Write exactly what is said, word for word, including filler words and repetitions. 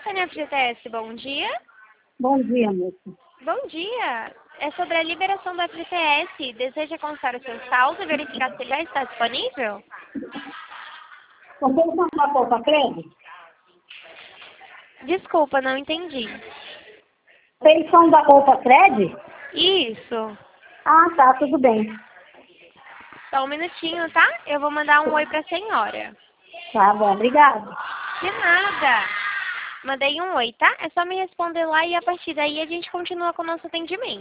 C N F G T S, bom dia. Bom dia, moça. Bom dia. É sobre a liberação do F G T S. Deseja constar o seu saldo e verificar se já está disponível? Vocês são da Poupa Crédito? Desculpa, não entendi. Vocês são da Poupa Crédito? Isso. Ah, tá, tudo bem. Só um minutinho, tá? Eu vou mandar um oi pra senhora. Tá bom, obrigada. De nada. Mandei um oi, tá? É só me responder lá e a partir daí a gente continua com o nosso atendimento.